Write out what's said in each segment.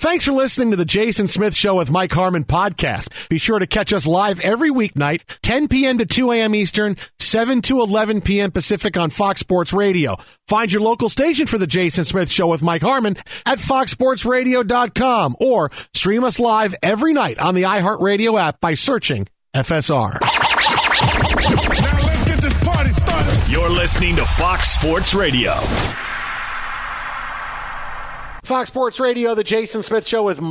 Thanks for listening to the Jason Smith Show with Mike Harmon podcast. Be sure to catch us live every weeknight, 10 p.m. to 2 a.m. Eastern, 7 to 11 p.m. Pacific on Fox Sports Radio. Find your local station for the Jason Smith Show with Mike Harmon at foxsportsradio.com or stream us live every night on the iHeartRadio app by searching FSR. Now let's get this party started. You're listening to Fox Sports Radio. Fox Sports Radio, the Jason Smith Show with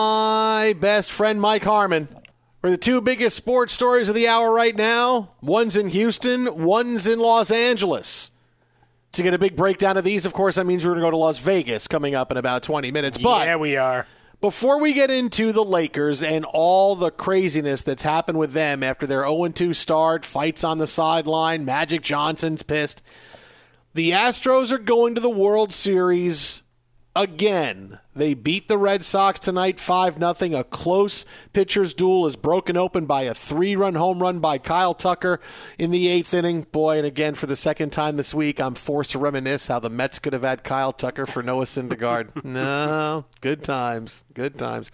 my best friend Mike Harmon. For the two biggest sports stories of the hour right now, one's in Houston, one's in Los Angeles. To get a big breakdown of these, of course, that means we're going to go to Las Vegas coming up in about 20 minutes. But yeah, we are. Before we get into the Lakers and all the craziness that's happened with them after their 0-2 start, fights on the sideline, Magic Johnson's pissed, the Astros are going to the World Series again. They beat the Red Sox tonight 5-0. A close pitcher's duel is broken open by a 3-run home run by Kyle Tucker in the 8th inning. Boy, and again, for the second time this week, I'm forced to reminisce how the Mets could have had Kyle Tucker for Noah Syndergaard. No, good times. Good times.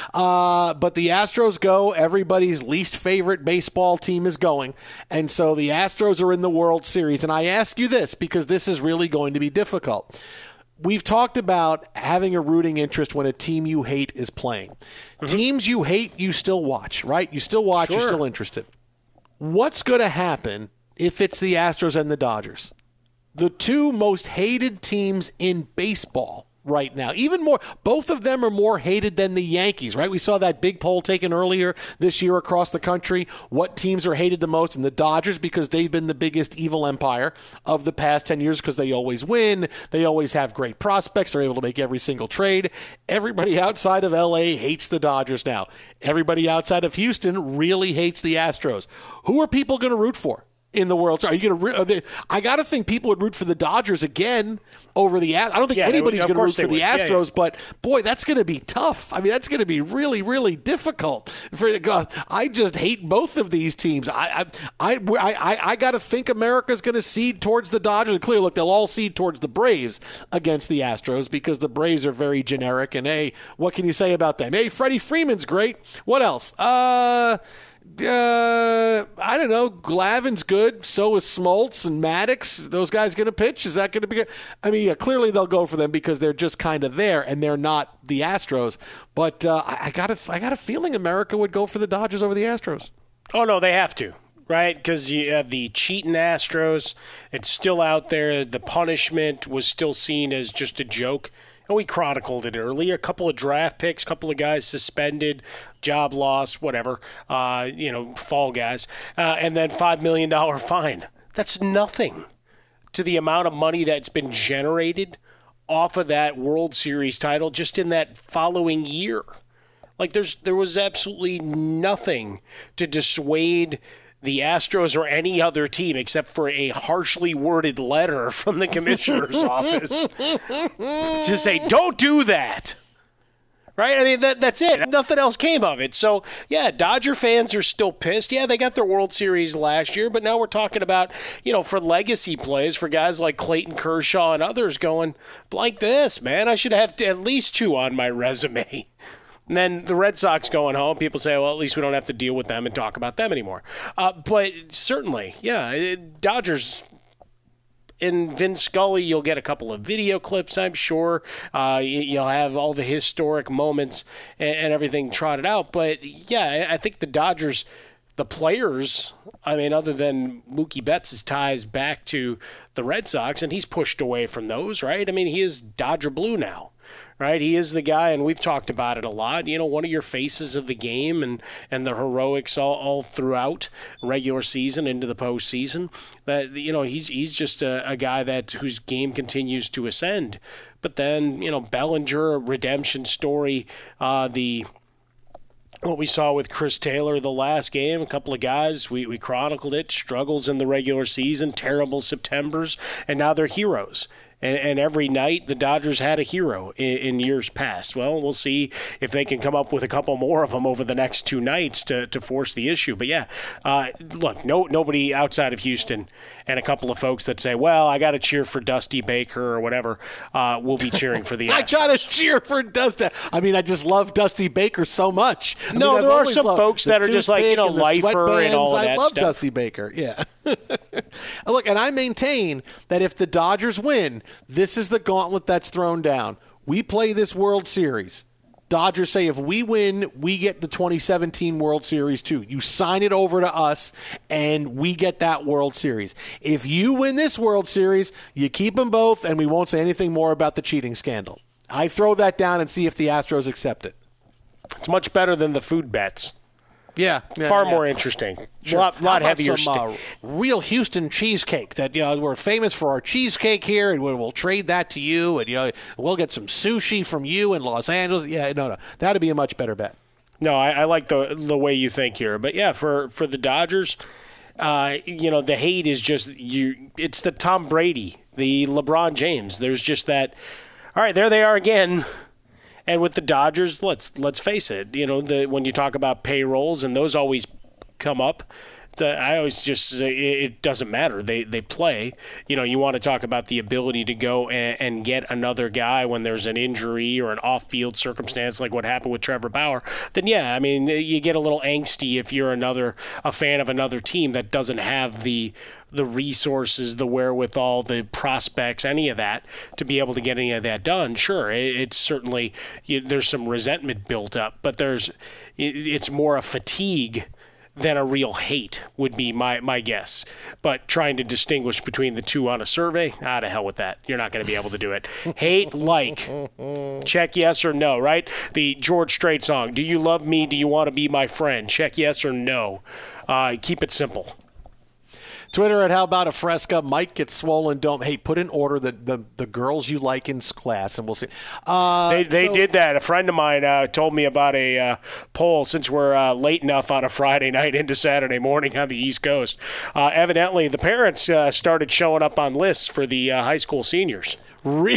But the Astros go. Everybody's least favorite baseball team is going. And so the Astros are in the World Series. And I ask you this because this is really going to be difficult. We've talked about having a rooting interest when a team you hate is playing. Mm-hmm. Teams you hate, you still watch, right? You still watch, You're still interested. What's going to happen if it's the Astros and the Dodgers? The two most hated teams in baseball right now. Even more, both of them are more hated than the Yankees, right? We saw that big poll taken earlier this year across the country. What teams are hated the most? And the Dodgers, because they've been the biggest evil empire of the past 10 years because they always win. They always have great prospects. They're able to make every single trade. Everybody outside of L.A. hates the Dodgers now. Everybody outside of Houston really hates the Astros. Who are people going to root for in the World Series? Are you going to? I got to think people would root for the Dodgers again over the. I don't think anybody's going to root for the Astros, but boy, that's going to be tough. I mean, that's going to be really, really difficult. I just hate both of these teams. I got to think America's going to cede towards the Dodgers. And clearly, look, they'll all cede towards the Braves against the Astros because the Braves are very generic. And hey, what can you say about them? Hey, Freddie Freeman's great. What else? I don't know. Glavin's good. So is Smoltz and Maddox. Those guys going to pitch? Is that going to be good? I mean, yeah, clearly they'll go for them because they're just kind of there, and they're not the Astros. But I got a feeling America would go for the Dodgers over the Astros. Oh no, they have to, right? Because you have the cheating Astros. It's still out there. The punishment was still seen as just a joke. And we chronicled it earlier. A couple of draft picks, a couple of guys suspended, job lost, whatever, fall guys. And then $5 million fine. That's nothing to the amount of money that's been generated off of that World Series title just in that following year. Like there was absolutely nothing to dissuade the Astros or any other team except for a harshly worded letter from the commissioner's office to say, don't do that. Right? I mean, that's it. Nothing else came of it. So, yeah, Dodger fans are still pissed. Yeah, they got their World Series last year, but now we're talking about, for legacy plays, for guys like Clayton Kershaw and others going, like this, man, I should have at least 2 on my resume. And then the Red Sox going home, people say, well, at least we don't have to deal with them and talk about them anymore. But certainly, yeah, Dodgers and Vince Scully, you'll get a couple of video clips, I'm sure. You'll have all the historic moments and everything trotted out. But, yeah, I think the Dodgers, the players, I mean, other than Mookie Betts' ties back to the Red Sox, and he's pushed away from those, right? I mean, he is Dodger Blue now. Right, he is the guy, and we've talked about it a lot. One of your faces of the game and the heroics all throughout regular season into the postseason. That he's just a guy whose game continues to ascend. But then Bellinger, a redemption story. What we saw with Chris Taylor the last game, a couple of guys, we chronicled it, struggles in the regular season, terrible Septembers, and now they're heroes. And every night, the Dodgers had a hero in years past. Well, we'll see if they can come up with a couple more of them over the next 2 nights to force the issue. But, yeah, look, nobody outside of Houston and a couple of folks that say, well, I got to cheer for Dusty Baker or whatever, will be cheering for the Astros. I got to cheer for Dusty. I mean, I just love Dusty Baker so much. There are some folks that are just like, lifer and all of that stuff. I love Dusty Baker, yeah. Look, and I maintain that if the Dodgers win, this is the gauntlet that's thrown down. We play this World Series. Dodgers say if we win, we get the 2017 World Series too. You sign it over to us, and we get that World Series. If you win this World Series, you keep them both, and we won't say anything more about the cheating scandal. I throw that down and see if the Astros accept it. It's much better than the food bets. Yeah. Far more interesting. Sure. Lot heavier. Some real Houston cheesecake that we're famous for our cheesecake here, and we'll trade that to you, and we'll get some sushi from you in Los Angeles. Yeah, no, that'd be a much better bet. No, I like the way you think here, but yeah, for the Dodgers, the hate is just it's the Tom Brady, the LeBron James. There's just that. All right, there they are again. And with the Dodgers, let's face it, when you talk about payrolls, and those always come up, I always just say it doesn't matter. They play. You want to talk about the ability to go and get another guy when there's an injury or an off-field circumstance like what happened with Trevor Bauer. Then, yeah, I mean, you get a little angsty if you're a fan of another team that doesn't have the resources, the wherewithal, the prospects, any of that, to be able to get any of that done. Sure, it's certainly there's some resentment built up, but it's more a fatigue than a real hate would be my guess. But trying to distinguish between the two on a survey, to hell with that. You're not going to be able to do it. Hate, like. Check yes or no, right? The George Strait song, Do You Love Me? Do You Want to Be My Friend? Check yes or no. Keep it simple. Twitter at How About a Fresca. Mike gets swollen dome. Hey, put in order the girls you like in class, and we'll see. They did that. A friend of mine told me about a poll, since we're late enough on a Friday night into Saturday morning on the East Coast. Evidently, the parents started showing up on lists for the high school seniors. Real?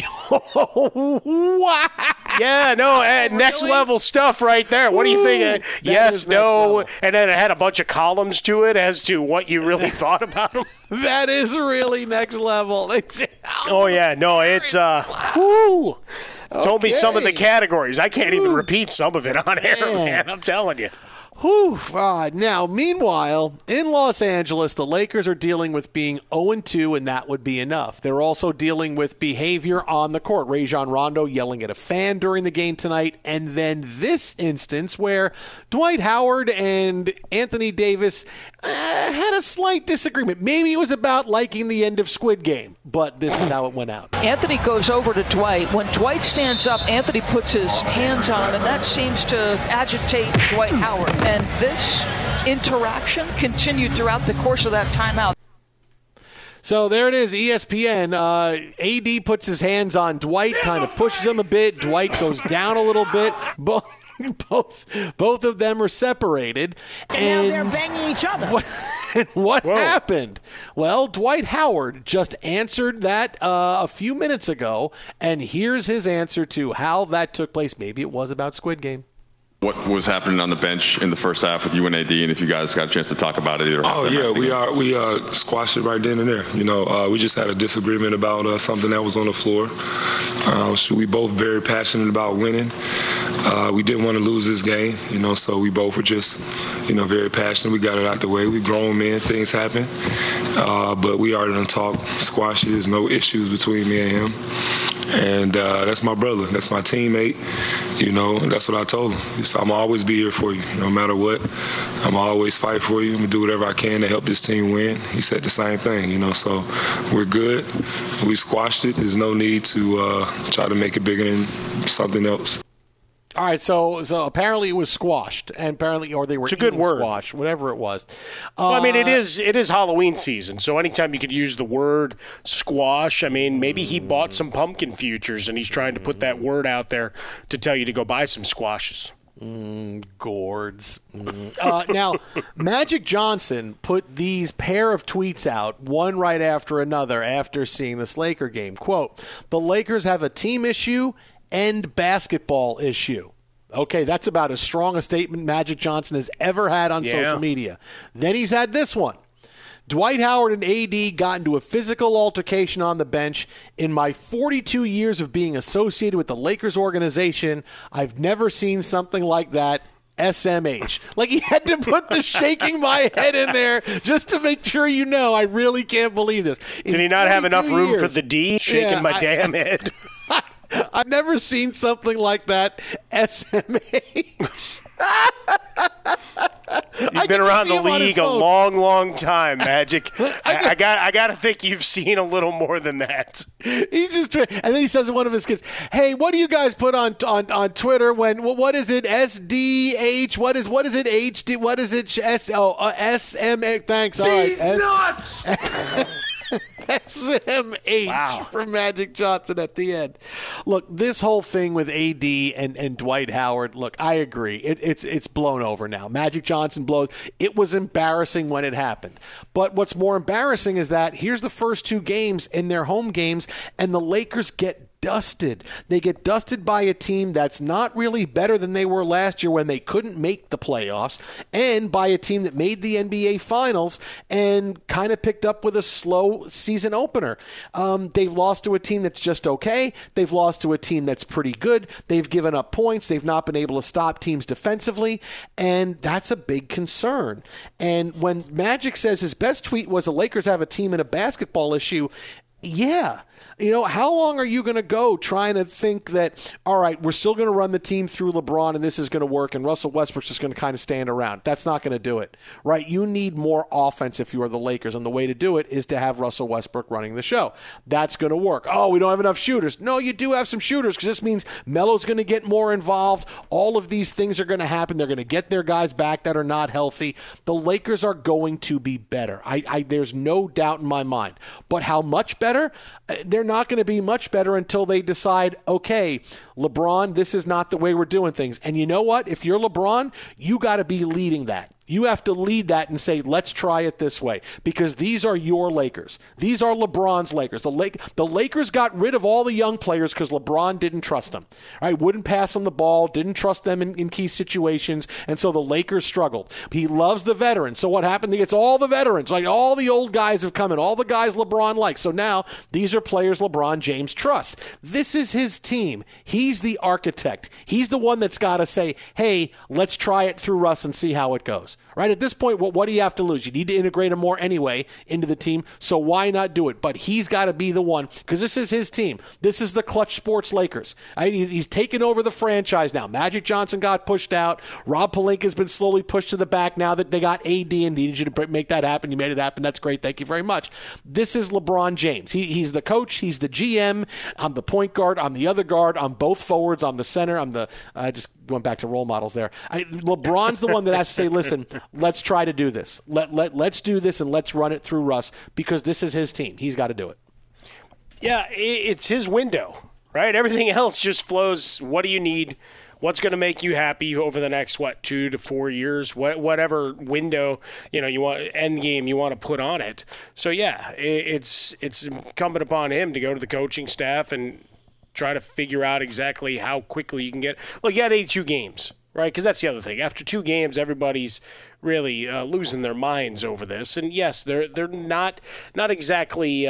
Wow. Yeah, no, next level stuff right there. What do you think? Yes, no, and then it had a bunch of columns to it as to what you really thought about them. That is really next level. Oh yeah, no, it's whoo. Told me some of the categories. I can't even repeat some of it on air, man. I'm telling you. Whew. Now, meanwhile, in Los Angeles, the Lakers are dealing with being 0-2, and that would be enough. They're also dealing with behavior on the court. Rajon Rondo yelling at a fan during the game tonight, and then this instance where Dwight Howard and Anthony Davis had a slight disagreement. Maybe it was about liking the end of Squid Game, but this is how it went out. Anthony goes over to Dwight. When Dwight stands up, Anthony puts his hands on him, and that seems to agitate Dwight Howard. And this interaction continued throughout the course of that timeout. So there it is, ESPN. AD puts his hands on Dwight, kind of pushes him a bit. Dwight goes down a little bit. Both of them are separated. And now they're banging each other. What happened? Well, Dwight Howard just answered that a few minutes ago, and here's his answer to how that took place. Maybe it was about Squid Game. What was happening on the bench in the first half with you and AD, and if you guys got a chance to talk about it either? We squashed it right then and there. We just had a disagreement about something that was on the floor. We both very passionate about winning. We didn't want to lose this game, so we both were just, very passionate. We got it out the way. We grown men, things happen. But we are going to talk, squash it. There's no issues between me and him. And that's my brother. That's my teammate. That's what I told him. So I'm always be here for you, no matter what. I'm always fight for you. I'm going to do whatever I can to help this team win. He said the same thing, so we're good. We squashed it. There's no need to try to make it bigger than something else. All right, so apparently it was squashed, and or they were squashed, whatever it was. Well, it is Halloween season, so anytime you could use the word squash, maybe he bought some pumpkin futures, and he's trying to put that word out there to tell you to go buy some squashes. Gourds. Now, Magic Johnson put these pair of tweets out, one right after another, after seeing this Laker game. Quote, "The Lakers have a team issue and basketball issue." Okay, that's about as strong a statement Magic Johnson has ever had on social media. Then he's had this one. "Dwight Howard and AD got into a physical altercation on the bench. In my 42 years of being associated with the Lakers organization, I've never seen something like that. SMH." Like, he had to put the shaking my head in there just to make sure you know I really can't believe this. Did he not have enough room for the D? Shaking my damn head. I've never seen something like that. SMH. You've been around the league a long, long time, Magic. I got to think you've seen a little more than that. He's just, and then he says to one of his kids, "Hey, what do you guys put on Twitter when what is it? SDH? What is it? HD? What is it? SMA? Thanks. All right. Nuts." SMH from Magic Johnson at the end. Look, this whole thing with AD and Dwight Howard, look, I agree. It's blown over now. Magic Johnson blows. It was embarrassing when it happened. But what's more embarrassing is that here's the first two games in their home games, and the Lakers get dusted. They get dusted by a team that's not really better than they were last year when they couldn't make the playoffs, and by a team that made the NBA Finals and kind of picked up with a slow season opener. They've lost to a team that's just okay. They've lost to a team that's pretty good. They've given up points. They've not been able to stop teams defensively, and that's a big concern. And when Magic says his best tweet was the Lakers have a team and a basketball issue, yeah. You know, how long are you going to go trying to think that, all right, we're still going to run the team through LeBron and this is going to work and Russell Westbrook's just going to kind of stand around? That's not going to do it, right? You need more offense if you are the Lakers, and the way to do it is to have Russell Westbrook running the show. That's going to work. Oh, we don't have enough shooters. No, you do have some shooters, because this means Melo's going to get more involved. All of these things are going to happen. They're going to get their guys back that are not healthy. The Lakers are going to be better. There's no doubt in my mind. But how much better? They're not going to be much better until they decide, okay, LeBron, this is not the way we're doing things. And you know what? If you're LeBron, you got to be leading that. You have to lead that and say, let's try it this way, because these are your Lakers. These are LeBron's Lakers. The Lakers got rid of all the young players because LeBron didn't trust them. Right? Wouldn't pass them the ball, didn't trust them in key situations, and so the Lakers struggled. He loves the veterans. So what happened? He gets all the veterans. Like, all the old guys have come in, all the guys LeBron likes. So now these are players LeBron James trusts. This is his team. He's the architect. He's the one that's got to say, hey, let's try it through Russ and see how it goes. Right? At this point, what do you have to lose? You need to integrate him more anyway into the team, so why not do it? But he's got to be the one, because this is his team. This is the Clutch Sports Lakers. Right? He's taken over the franchise now. Magic Johnson got pushed out. Rob Pelinka's been slowly pushed to the back now that they got AD and needed you to make that happen. You made it happen. That's great. Thank you very much. This is LeBron James. He's the coach. He's the GM. I'm the point guard. I'm the other guard. I'm both forwards. I'm the center. I just went back to role models there. LeBron's the one that has to say, listen, let's try to do this. Let's do this, and let's run it through Russ, because this is his team. He's got to do it. Yeah, it's his window, right? Everything else just flows. What do you need? What's going to make you happy over the next, 2 to 4 years? Whatever window, you want, end game you want to put on it. So, yeah, it's incumbent upon him to go to the coaching staff and try to figure out exactly how quickly you can get. Look, you had 82 games, right? Because that's the other thing. After 2 games, everybody's really losing their minds over this. And yes, they're not exactly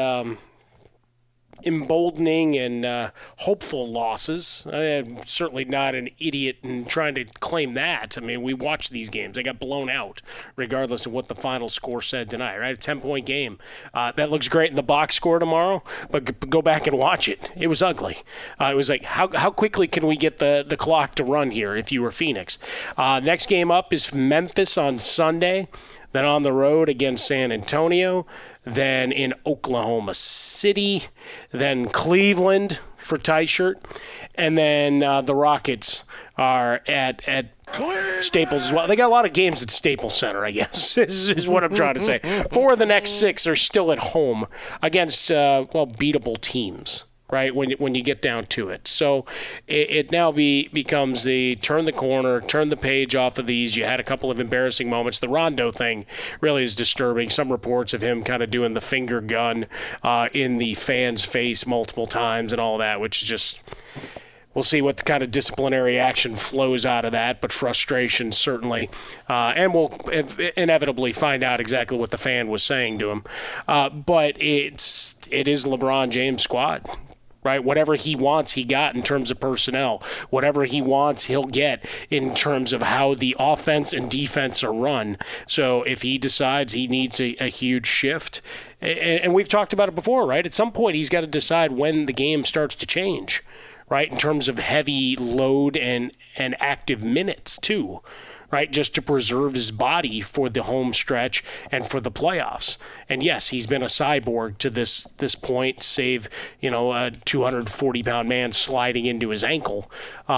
emboldening and hopeful losses. I'm certainly not an idiot in trying to claim that. I mean, we watched these games. They got blown out regardless of what the final score said tonight, right? A 10-point game. That looks great in the box score tomorrow, but go back and watch it. It was ugly. It was like, how quickly can we get the clock to run here if you were Phoenix? Next game up is Memphis on Sunday, then on the road against San Antonio, then in Oklahoma City, then Cleveland for Tyshirt, and then the Rockets are at Staples as well. They got a lot of games at Staples Center, I guess, is what I'm trying to say. 4 of the next 6 are still at home against, beatable teams. right, when you get down to it. So it now becomes the turn the corner, turn the page off of these. You had a couple of embarrassing moments. The Rondo thing really is disturbing. Some reports of him kind of doing the finger gun in the fan's face multiple times and all that, which is just... We'll see what kind of disciplinary action flows out of that, but frustration certainly. And we'll inevitably find out exactly what the fan was saying to him. But it is LeBron James' squad, right? Whatever he wants, he got in terms of personnel. Whatever he wants, he'll get in terms of how the offense and defense are run. So if he decides he needs a huge shift, and we've talked about it before, right? At some point, he's got to decide when the game starts to change, right, in terms of heavy load and active minutes too, right, just to preserve his body for the home stretch and for the playoffs. And yes, he's been a cyborg to this point, save, a 240-pound man sliding into his ankle.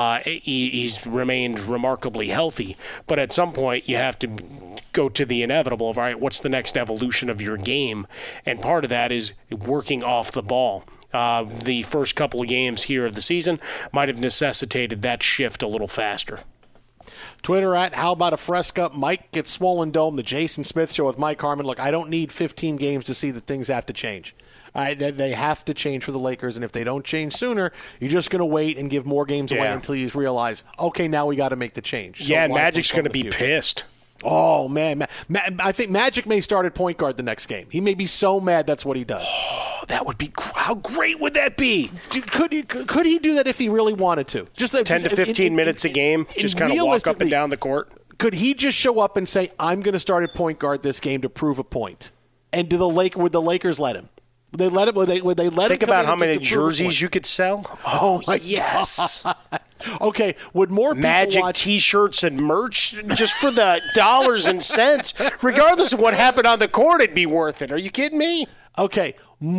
He's remained remarkably healthy. But at some point, you have to go to the inevitable of, all right, what's the next evolution of your game? And part of that is working off the ball. The first couple of games here of the season might have necessitated that shift a little faster. Twitter at How About a Fresca. Mike gets Swollen Dome, the Jason Smith Show with Mike Harmon. Look, I don't need 15 games to see that things have to change. They have to change for the Lakers, and if they don't change sooner, you're just going to wait and give more games away until you realize, okay, now we got to make the change. So and Magic's going to be pissed. Oh, man. I think Magic may start at point guard the next game. He may be so mad that's what he does. Oh, that would be – how great would that be? Could he do that if he really wanted to? Just 10 to 15 minutes a game, just kind of walk up and down the court? Could he just show up and say, I'm going to start at point guard this game to prove a point? And would the Lakers let him? Would they let him? Would they let Think him? Think about how many jerseys you could sell. Oh my yes. Okay, would more people Magic watch T-shirts and merch just for the dollars and cents, regardless of what happened on the court? It'd be worth it. Are you kidding me? Okay,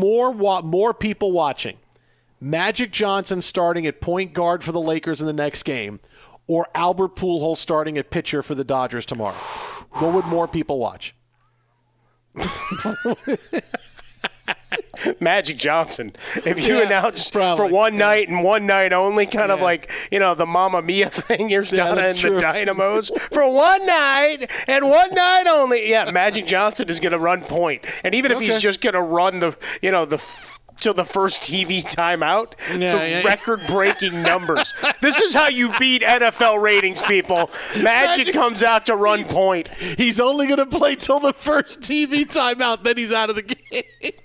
more people watching. Magic Johnson starting at point guard for the Lakers in the next game, or Albert Pujols starting at pitcher for the Dodgers tomorrow. What would more people watch? Magic Johnson. If you announced for one night and one night only, kind of like, the Mamma Mia thing, here's Donna and the Dynamos. For one night and one night only. Yeah, Magic Johnson is going to run point. And even if he's just going to run till the first TV timeout, record-breaking numbers. This is how you beat NFL ratings, people. Magic comes out to run point. He's only going to play till the first TV timeout, then he's out of the game.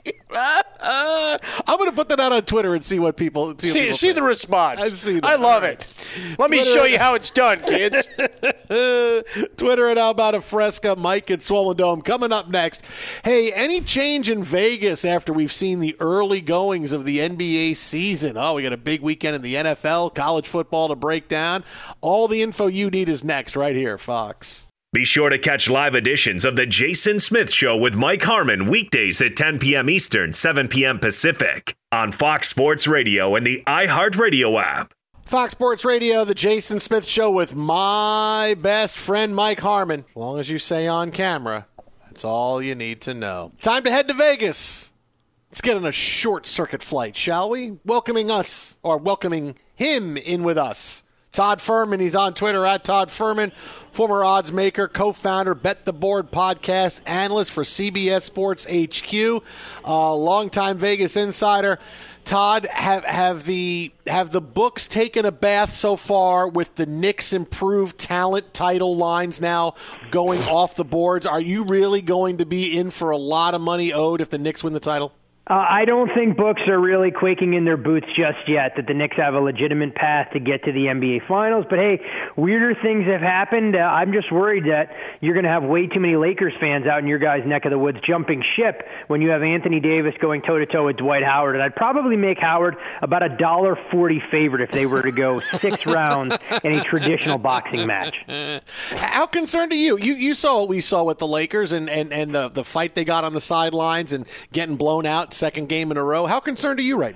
I'm going to put that out on Twitter and see what people see the response. I love it. Let me show you how it's done, kids. Twitter at How About a Fresca. Mike at Swollen Dome. Coming up next. Hey, any change in Vegas after we've seen the early goings of the NBA season? Oh, we got a big weekend in the NFL, college football to break down. All the info you need is next right here, Fox. Be sure to catch live editions of The Jason Smith Show with Mike Harmon weekdays at 10 p.m. Eastern, 7 p.m. Pacific on Fox Sports Radio and the iHeartRadio app. Fox Sports Radio, The Jason Smith Show with my best friend Mike Harmon. As long as you say on camera, that's all you need to know. Time to head to Vegas. Let's get on a short circuit flight, shall we? Welcoming him in with us. Todd Fuhrman, he's on Twitter at Todd Fuhrman, former odds maker, co-founder, Bet the Board podcast, analyst for CBS Sports HQ, longtime Vegas insider. Todd, have the books taken a bath so far with the Knicks' improved talent title lines now going off the boards? Are you really going to be in for a lot of money owed if the Knicks win the title? I don't think books are really quaking in their boots just yet that the Knicks have a legitimate path to get to the NBA Finals. But, hey, weirder things have happened. I'm just worried that you're going to have way too many Lakers fans out in your guys' neck of the woods jumping ship when you have Anthony Davis going toe-to-toe with Dwight Howard. And I'd probably make Howard about $1.40 favorite if they were to go 6 rounds in a traditional boxing match. How concerned are you? You saw what we saw with the Lakers and the fight they got on the sidelines and getting blown out second game in a row. How concerned are you right now?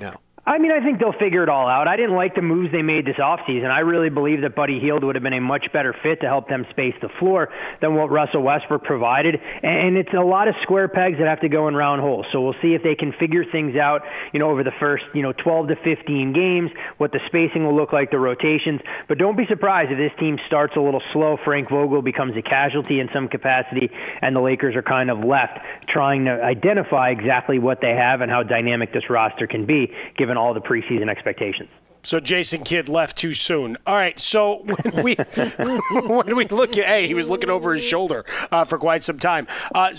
I mean, I think they'll figure it all out. I didn't like the moves they made this offseason. I really believe that Buddy Hield would have been a much better fit to help them space the floor than what Russell Westbrook provided. And it's a lot of square pegs that have to go in round holes. So we'll see if they can figure things out, over the first, 12 to 15 games, what the spacing will look like, the rotations. But don't be surprised if this team starts a little slow. Frank Vogel becomes a casualty in some capacity, and the Lakers are kind of left trying to identify exactly what they have and how dynamic this roster can be, given all the preseason expectations. So Jason Kidd left too soon. All right, so when we look at, he was looking over his shoulder for quite some time.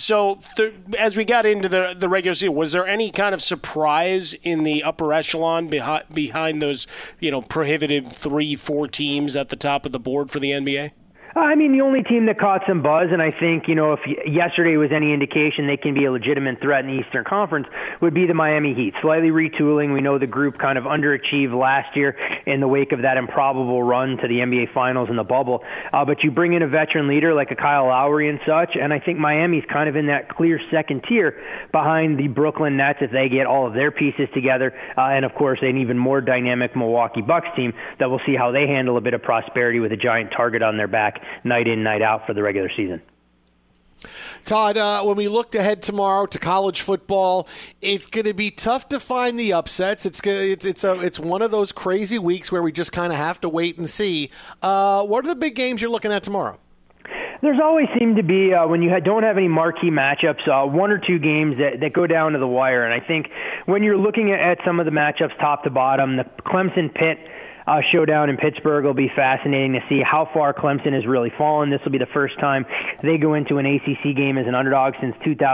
As we got into the regular season, was there any kind of surprise in the upper echelon behind those, prohibitive 3-4 teams at the top of the board for the NBA? I mean, the only team that caught some buzz, and I think, if yesterday was any indication they can be a legitimate threat in the Eastern Conference, would be the Miami Heat. Slightly retooling. We know the group kind of underachieved last year in the wake of that improbable run to the NBA Finals in the bubble. But you bring in a veteran leader like a Kyle Lowry and such, and I think Miami's kind of in that clear second tier behind the Brooklyn Nets if they get all of their pieces together. And, of course, an even more dynamic Milwaukee Bucks team that we'll see how they handle a bit of prosperity with a giant target on their back night in, night out for the regular season. Todd, when we look ahead tomorrow to college football, it's going to be tough to find the upsets. It's one of those crazy weeks where we just kind of have to wait and see. What are the big games you're looking at tomorrow? There's always seemed to be, when you don't have any marquee matchups, one or two games that go down to the wire. And I think when you're looking at some of the matchups top to bottom, the Clemson-Pitt showdown in Pittsburgh will be fascinating to see how far Clemson has really fallen. This will be the first time they go into an ACC game as an underdog since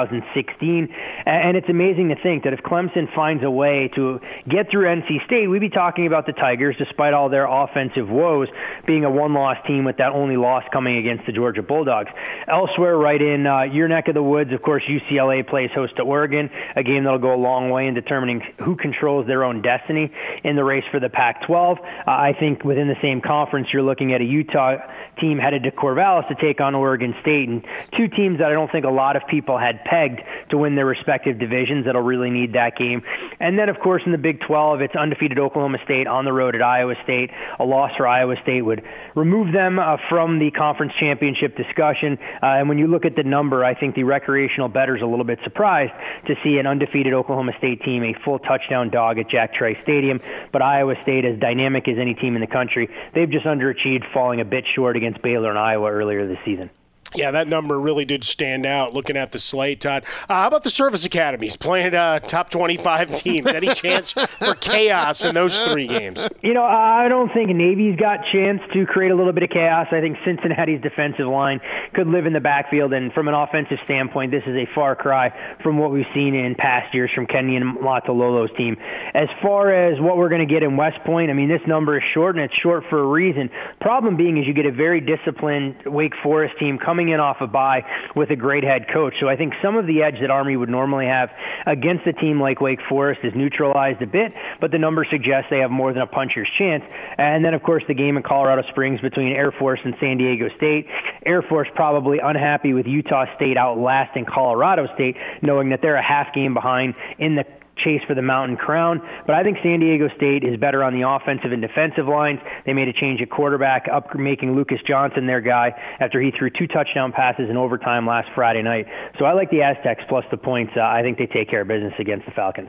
2016. And it's amazing to think that if Clemson finds a way to get through NC State, we'd be talking about the Tigers, despite all their offensive woes, being a one-loss team with that only loss coming against the Georgia Bulldogs. Elsewhere, right in your neck of the woods, of course, UCLA plays host to Oregon, a game that'll go a long way in determining who controls their own destiny in the race for the Pac-12. I think within the same conference, you're looking at a Utah team headed to Corvallis to take on Oregon State, and two teams that I don't think a lot of people had pegged to win their respective divisions that'll really need that game. And then, of course, in the Big 12, it's undefeated Oklahoma State on the road at Iowa State. A loss for Iowa State would remove them from the conference championship discussion. And when you look at the number, I think the recreational bettor's a little bit surprised to see an undefeated Oklahoma State team a full touchdown dog at Jack Trice Stadium. But Iowa State, as dynamic as any team in the country, they've just underachieved, falling a bit short against Baylor and Iowa earlier this season. Yeah, that number really did stand out looking at the slate, Todd. How about the service academies playing top 25 teams? Any chance for chaos in those three games? I don't think Navy's got chance to create a little bit of chaos. I think Cincinnati's defensive line could live in the backfield, and from an offensive standpoint, this is a far cry from what we've seen in past years from Kenyon Matalolo's team. As far as what we're going to get in West Point, I mean, this number is short, and it's short for a reason. Problem being is you get a very disciplined Wake Forest team coming in off a bye with a great head coach. So I think some of the edge that Army would normally have against a team like Wake Forest is neutralized a bit, but the numbers suggest they have more than a puncher's chance. And then, of course, the game in Colorado Springs between Air Force and San Diego State. Air Force probably unhappy with Utah State outlasting Colorado State, knowing that they're a half game behind in the chase for the Mountain Crown. But I think San Diego State is better on the offensive and defensive lines. They made a change at quarterback, making Lucas Johnson their guy after he threw 2 touchdown passes in overtime last Friday night. So I like the Aztecs plus the points. I think they take care of business against the Falcons.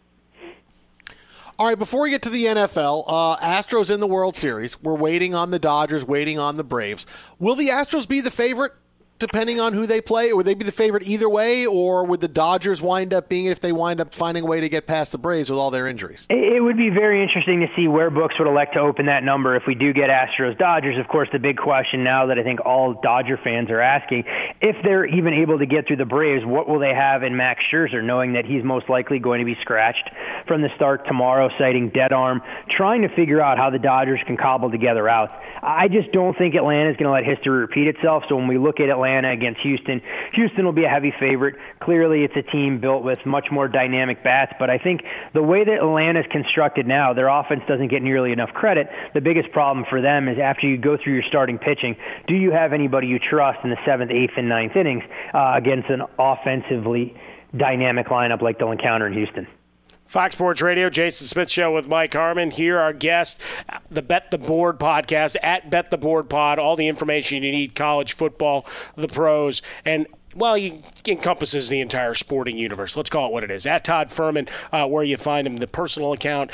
All right, before we get to the NFL, Astros in the World Series. We're waiting on the Dodgers, waiting on the Braves. Will the Astros be the favorite depending on who they play? Would they be the favorite either way, or would the Dodgers wind up being, if they wind up finding a way to get past the Braves with all their injuries? It would be very interesting to see where books would elect to open that number if we do get Astros-Dodgers. Of course, the big question now that I think all Dodger fans are asking, if they're even able to get through the Braves, what will they have in Max Scherzer, knowing that he's most likely going to be scratched from the start tomorrow, citing dead arm, trying to figure out how the Dodgers can cobble together outs. I just don't think Atlanta is going to let history repeat itself. So when we look at Atlanta against Houston, Houston will be a heavy favorite. Clearly, it's a team built with much more dynamic bats, but I think the way that Atlanta is constructed now, their offense doesn't get nearly enough credit. The biggest problem for them is after you go through your starting pitching, do you have anybody you trust in the 7th, 8th, and 9th innings against an offensively dynamic lineup like they'll encounter in Houston? Fox Sports Radio, Jason Smith Show with Mike Harmon. Here, our guest, the Bet the Board podcast, at Bet the Board Pod. All the information you need, college football, the pros, and well, he encompasses the entire sporting universe. Let's call it what it is. At Todd Furman, where you find him, the personal account,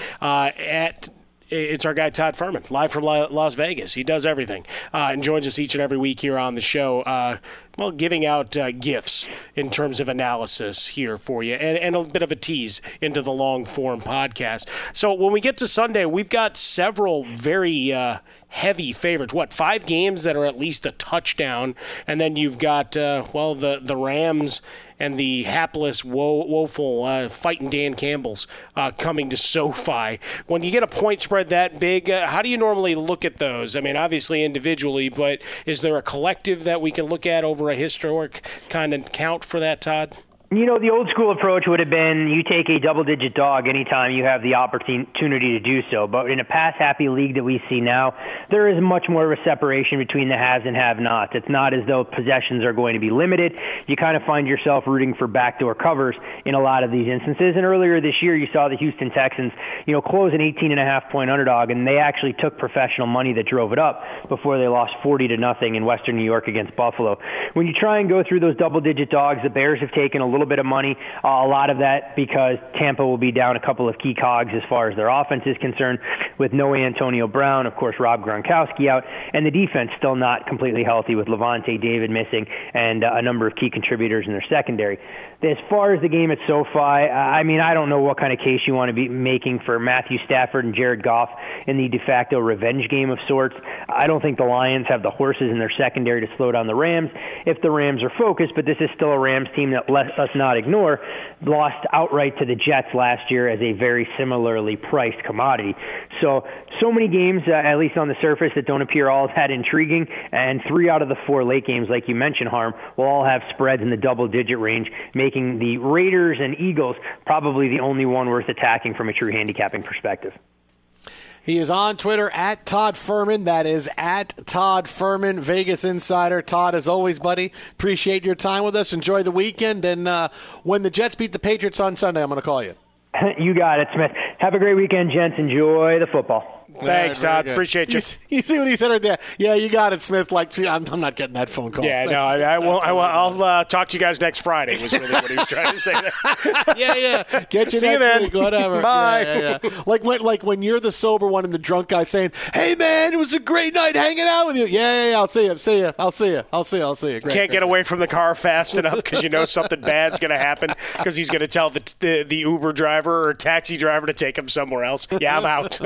it's our guy Todd Furman, live from Las Vegas. He does everything and joins us each and every week here on the show, giving out gifts in terms of analysis here for you and a bit of a tease into the long-form podcast. So when we get to Sunday, we've got several very heavy favorites. 5 games that are at least a touchdown, and then you've got, the Rams and the hapless, woeful fighting Dan Campbell's coming to SoFi. When you get a point spread that big, how do you normally look at those? I mean, obviously individually, but is there a collective that we can look at over a historic kind of count for that, Todd? The old school approach would have been you take a double-digit dog anytime you have the opportunity to do so. But in a pass-happy league that we see now, there is much more of a separation between the haves and have-nots. It's not as though possessions are going to be limited. You kind of find yourself rooting for backdoor covers in a lot of these instances. And earlier this year, you saw the Houston Texans, close an 18.5-point underdog, and they actually took professional money that drove it up before they lost 40-0 in Western New York against Buffalo. When you try and go through those double-digit dogs, the Bears have taken a little bit of money, a lot of that because Tampa will be down a couple of key cogs as far as their offense is concerned, with no Antonio Brown, of course Rob Gronkowski out, and the defense still not completely healthy with Levante David missing and a number of key contributors in their secondary. As far as the game at SoFi, I don't know what kind of case you want to be making for Matthew Stafford and Jared Goff in the de facto revenge game of sorts. I don't think the Lions have the horses in their secondary to slow down the Rams if the Rams are focused, but this is still a Rams team that, let's not ignore, lost outright to the Jets last year as a very similarly priced commodity. So many games, at least on the surface, that don't appear all that intriguing, and 3 out of the 4 late games, like you mentioned, Harm, will all have spreads in the double-digit range, making the Raiders and Eagles probably the only one worth attacking from a true handicapping perspective. He is on Twitter at Todd Furman. That is at Todd Furman, Vegas Insider. Todd, as always, buddy, appreciate your time with us. Enjoy the weekend. And when the Jets beat the Patriots on Sunday, I'm going to call you. You got it, Smith. Have a great weekend, gents. Enjoy the football. Thanks, Todd. Appreciate you. You see what he said right there? Yeah, you got it, Smith. I'm not getting that phone call. Yeah, no, I will. I'll talk to you guys next Friday. Was really what he was trying to say there. Yeah. Get you See next you week, whatever. Bye. Yeah. Like when you're the sober one and the drunk guy saying, "Hey man, it was a great night hanging out with you." Yeah. I'll see you. Great, Can't get away from the car fast enough because you know something bad's going to happen because he's going to tell the Uber driver or taxi driver to take him somewhere else. Yeah, I'm out.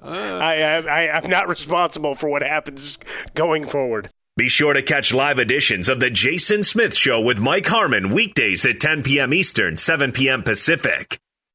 I'm not responsible for what happens going forward. Be sure to catch live editions of The Jason Smith Show with Mike Harmon weekdays at 10 p.m. Eastern, 7 p.m. Pacific.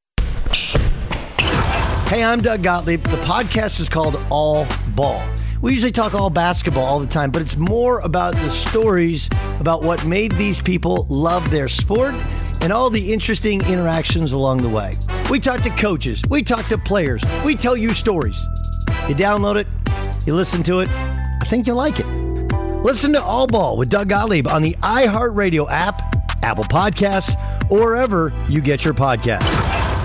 Hey, I'm Doug Gottlieb. The podcast is called All Ball. We usually talk all basketball all the time, but it's more about the stories about what made these people love their sport and all the interesting interactions along the way. We talk to coaches. We talk to players. We tell you stories. You download it. You listen to it. I think you'll like it. Listen to All Ball with Doug Gottlieb on the iHeartRadio app, Apple Podcasts, or wherever you get your podcasts.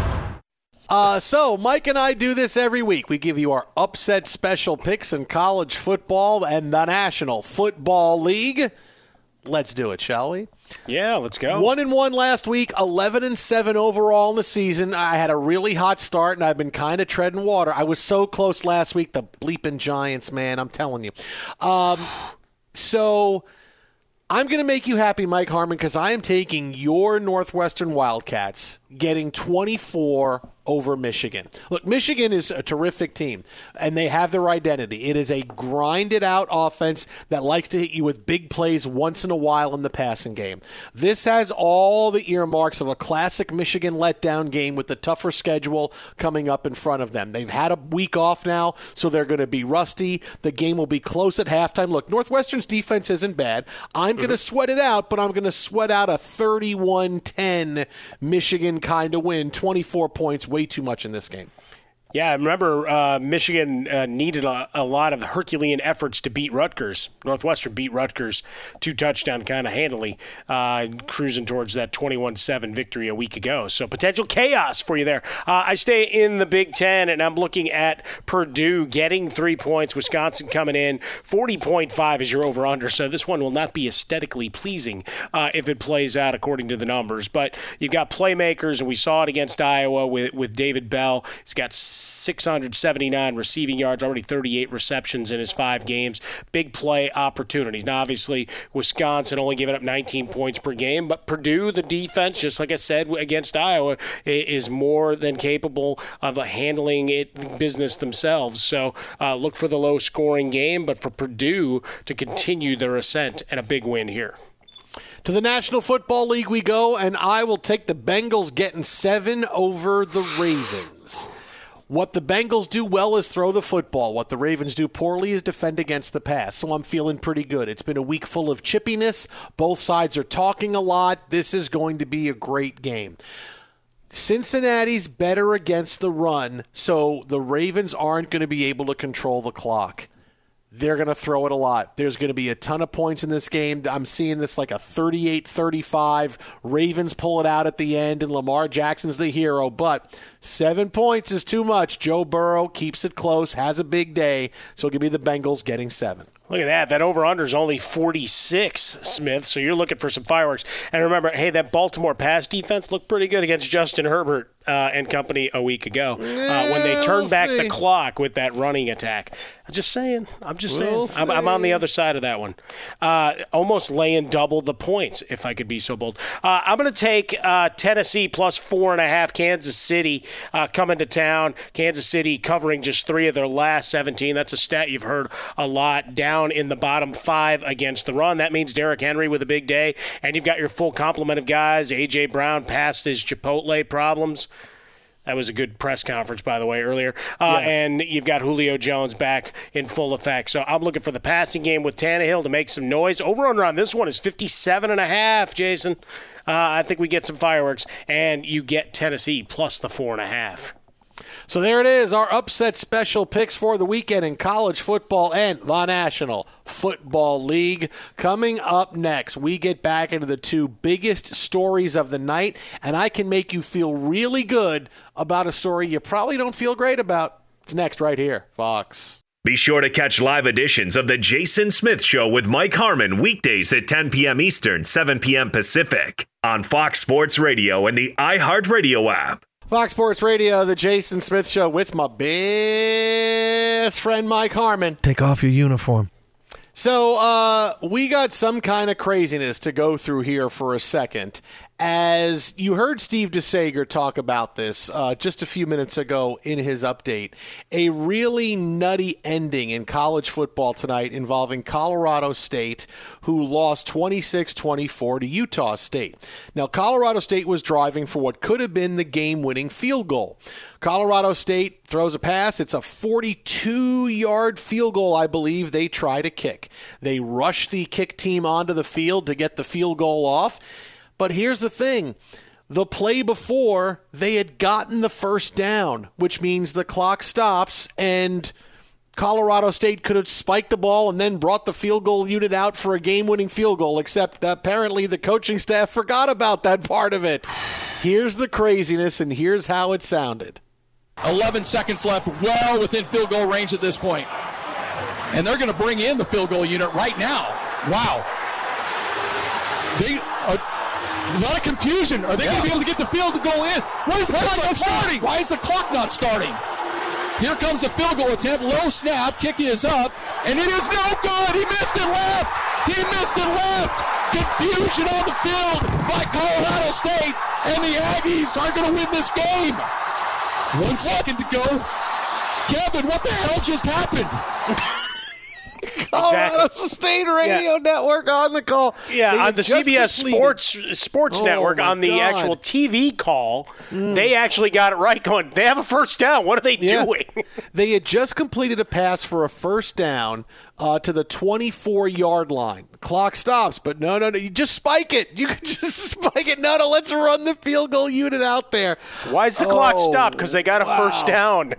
So Mike and I do this every week. We give you our upset special picks in college football and the National Football League. Let's do it, shall we? Yeah, let's go. 1-1 last week, 11-7 overall in the season. I had a really hot start, and I've been kind of treading water. I was so close last week. The bleeping Giants, man, I'm telling you. So I'm going to make you happy, Mike Harmon, because I am taking your Northwestern Wildcats getting 24 over Michigan. Look, Michigan is a terrific team, and they have their identity. It is a grinded-out offense that likes to hit you with big plays once in a while in the passing game. This has all the earmarks of a classic Michigan letdown game with the tougher schedule coming up in front of them. They've had a week off now, so they're going to be rusty. The game will be close at halftime. Look, Northwestern's defense isn't bad. I'm going to sweat it out, but I'm going to sweat out a 31-10 Michigan kind of win. 24 points, way too much in this game. Yeah, I remember Michigan needed a lot of Herculean efforts to beat Rutgers. Northwestern beat Rutgers 2 touchdowns kind of handily, cruising towards that 21-7 victory a week ago. So potential chaos for you there. I stay in the Big Ten, and I'm looking at Purdue getting 3 points, Wisconsin coming in. 40.5 is your over-under, so this one will not be aesthetically pleasing if it plays out according to the numbers. But you've got playmakers, and we saw it against Iowa with David Bell. He's got 679 receiving yards, already 38 receptions in his 5 games. Big play opportunities. Now, obviously, Wisconsin only giving up 19 points per game, but Purdue, the defense, just like I said, against Iowa, is more than capable of handling it business themselves. So look for the low-scoring game, but for Purdue to continue their ascent and a big win here. To the National Football League we go, and I will take the Bengals getting 7 over the Ravens. What the Bengals do well is throw the football. What the Ravens do poorly is defend against the pass. So I'm feeling pretty good. It's been a week full of chippiness. Both sides are talking a lot. This is going to be a great game. Cincinnati's better against the run, so the Ravens aren't going to be able to control the clock. They're going to throw it a lot. There's going to be a ton of points in this game. I'm seeing this like a 38-35. Ravens pull it out at the end, and Lamar Jackson's the hero. But 7 points is too much. Joe Burrow keeps it close, has a big day, so it'll give me the Bengals getting 7. Look at that. That over-under is only 46, Smith, so you're looking for some fireworks. And remember, hey, that Baltimore pass defense looked pretty good against Justin Herbert and company a week ago when they turned back the clock with that running attack. I'm just saying. I'm on the other side of that one. Almost laying double the points, if I could be so bold. I'm going to take Tennessee plus 4.5. Kansas City coming to town. Kansas City covering just 3 of their last 17. That's a stat you've heard a lot. Down in the bottom 5 against the run. That means Derrick Henry with a big day. And you've got your full complement of guys. A.J. Brown past his Chipotle problems. That was a good press conference, by the way, earlier. Yes. And you've got Julio Jones back in full effect. So I'm looking for the passing game with Tannehill to make some noise. Over-under on this one is 57.5, Jason. I think we get some fireworks. And you get Tennessee plus the 4.5. So there it is, our upset special picks for the weekend in college football and the National Football League. Coming up next, we get back into the 2 biggest stories of the night, and I can make you feel really good about a story you probably don't feel great about. It's next right here, Fox. Be sure to catch live editions of The Jason Smith Show with Mike Harmon weekdays at 10 p.m. Eastern, 7 p.m. Pacific on Fox Sports Radio and the iHeartRadio app. Fox Sports Radio, The Jason Smith Show with my best friend Mike Harmon. Take off your uniform. So we got some kind of craziness to go through here for a second. As you heard Steve DeSager talk about this just a few minutes ago in his update, a really nutty ending in college football tonight involving Colorado State, who lost 26-24 to Utah State. Now, Colorado State was driving for what could have been the game-winning field goal. Colorado State throws a pass. It's a 42-yard field goal, I believe, they try to kick. They rush the kick team onto the field to get the field goal off. But here's the thing. The play before, they had gotten the first down, which means the clock stops, and Colorado State could have spiked the ball and then brought the field goal unit out for a game-winning field goal, except apparently the coaching staff forgot about that part of it. Here's the craziness, and here's how it sounded. 11 seconds left, well within field goal range at this point. And they're going to bring in the field goal unit right now. Wow. A lot of confusion. Are they going to be able to get the field goal in? Why is the clock not starting? Why is the clock not starting? Here comes the field goal attempt. Low snap. Kick is up. And it is no good. He missed it left. Confusion on the field by Colorado State. And the Aggies are going to win this game. 1 second to go. Kevin, what the hell just happened? Colorado State Radio Network on the call. Yeah, on the CBS Sports Network on the actual TV call, they actually got it right going. They have a first down. What are they doing? They had just completed a pass for a first down to the 24-yard line. Clock stops, but no, you just spike it. You can just spike it. No, let's run the field goal unit out there. Why is the clock stopped? Because they got a first down.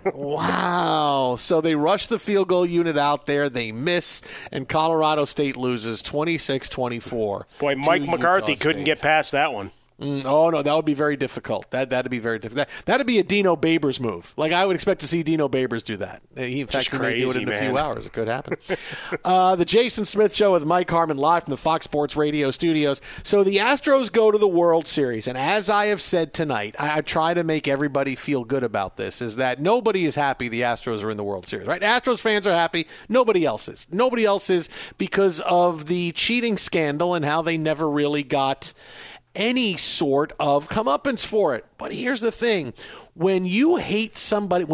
Wow. So they rush the field goal unit out there. They miss, and Colorado State loses 26-24. Boy, Mike McCarthy couldn't get past that one. Oh, no, that would be very difficult. That'd be very difficult. That'd be a Dino Babers move. Like, I would expect to see Dino Babers do that. In fact, he may do it in a few hours. It could happen. The Jason Smith Show with Mike Harmon live from the Fox Sports Radio studios. So the Astros go to the World Series, and as I have said tonight, I try to make everybody feel good about this, is that nobody is happy the Astros are in the World Series, right? Astros fans are happy. Nobody else is. Nobody else is because of the cheating scandal and how they never really got any sort of comeuppance for it. But here's the thing. When you hate somebody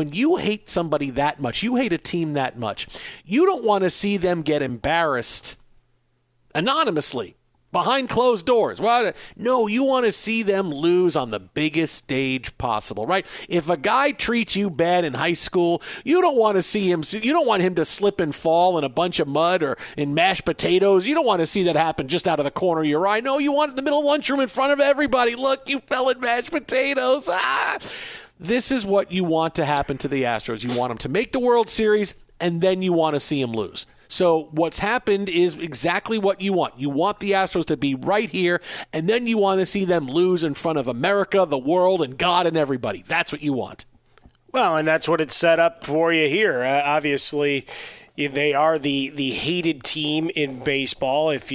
that much, you hate a team that much, you don't want to see them get embarrassed anonymously behind closed doors. Well, no, you want to see them lose on the biggest stage possible, right? If a guy treats you bad in high school, you don't want him to slip and fall in a bunch of mud or in mashed potatoes. You don't want to see that happen just out of the corner of your eye. No, you want it in the middle of the lunchroom in front of everybody. Look, you fell in mashed potatoes. This is what you want to happen to the Astros. You want them to make the World Series, and then you want to see them lose. So what's happened is exactly what you want. You want the Astros to be right here, and then you want to see them lose in front of America, the world, and God and everybody. That's what you want. Well, and that's what it's set up for you here. Obviously, they are the hated team in baseball. If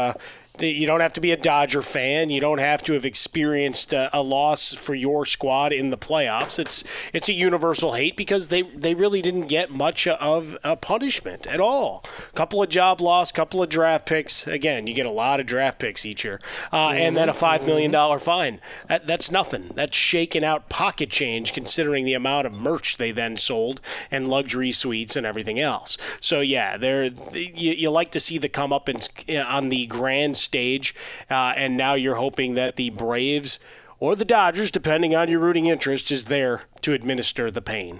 you don't have to be a Dodger fan. You don't have to have experienced a loss for your squad in the playoffs. It's a universal hate because they really didn't get much of a punishment at all. Couple of job loss, couple of draft picks. Again, you get a lot of draft picks each year. And then a $5 million fine. That's nothing. That's shaking out pocket change considering the amount of merch they then sold and luxury suites and everything else. So, yeah, you like to see the comeuppance on the grand stage, and now you're hoping that the Braves or the Dodgers, depending on your rooting interest, is there to administer the pain.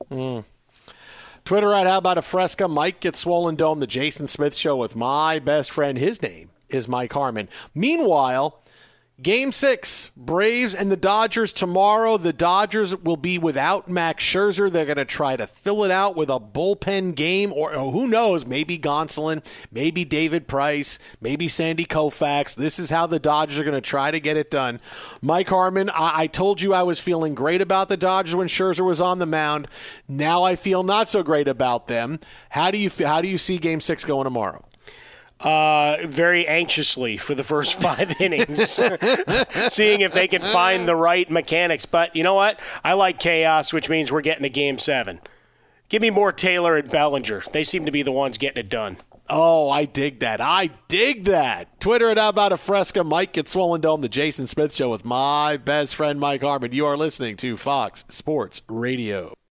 Twitter at How About a Fresca. Mike gets Swollen Dome, the Jason Smith Show with my best friend. His name is Mike Harmon. Meanwhile, Game 6, Braves and the Dodgers tomorrow. The Dodgers will be without Max Scherzer. They're going to try to fill it out with a bullpen game, or who knows, maybe Gonsolin, maybe David Price, maybe Sandy Koufax. This is how the Dodgers are going to try to get it done. Mike Harmon, I told you I was feeling great about the Dodgers when Scherzer was on the mound. Now I feel not so great about them. How do you see Game 6 going tomorrow? Very anxiously for the first 5 innings, seeing if they can find the right mechanics. But you know what? I like chaos, which means we're getting to Game 7. Give me more Taylor and Bellinger. They seem to be the ones getting it done. Oh, I dig that. Twitter at How About a Fresca. Mike gets Swollen Dome, the Jason Smith Show with my best friend Mike Harmon. You are listening to Fox Sports Radio.